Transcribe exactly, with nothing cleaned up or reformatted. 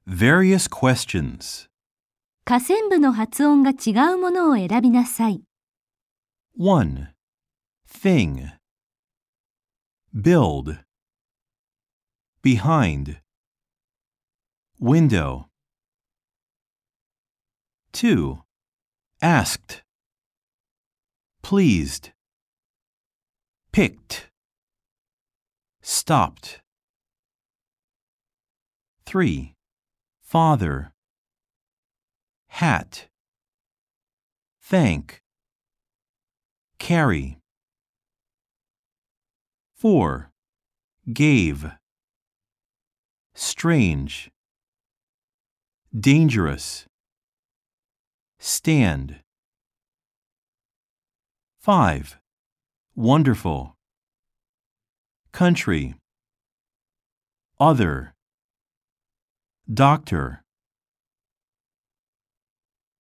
Various questions. 下線部の発音が違うものを選びなさい。 one. Thing. Build. Behind. Window. two. Asked. Pleased. Picked. Stopped. three. Father. Hat. Thank. Carry. four. Gave. Strange. Dangerous. Stand. five. Wonderful. Country. Other. Doctor.